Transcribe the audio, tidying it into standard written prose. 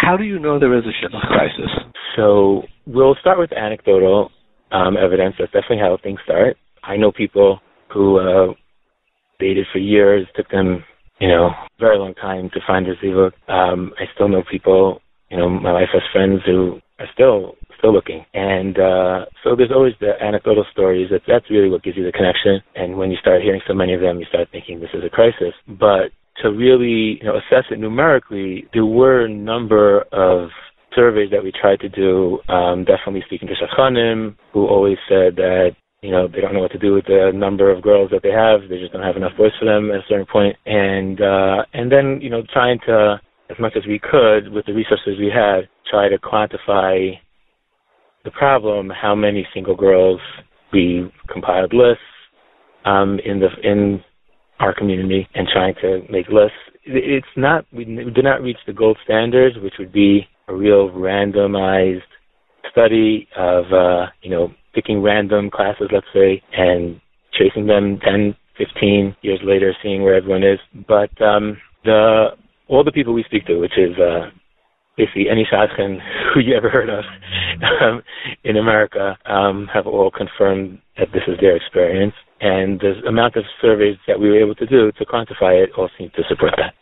How do you know there is a shidduch crisis? So we'll start with anecdotal evidence. That's definitely how things start. I know people who dated for years, took them, very long time to find their zivug. I still know people, my wife has friends who are still looking. And so there's always the anecdotal stories. That's really what gives you the connection. And when you start hearing so many of them, you start thinking this is a crisis. But to really assess it numerically, there were a number of surveys that we tried to do, definitely speaking to shadchanim, who always said that they don't know what to do with the number of girls that they have. They just don't have enough boys for them at a certain point. And then, trying to, as much as we could, with the resources we had, try to quantify the problem, how many single girls. We compiled lists in our community and trying to make lists. We did not reach the gold standards, which would be a real randomized study of, picking random classes, let's say, and chasing them 10, 15 years later, seeing where everyone is. But all the people we speak to, which is basically any shadchan who you ever heard of in America, have all confirmed that this is their experience. And the amount of surveys that we were able to do to quantify it all seem to support that.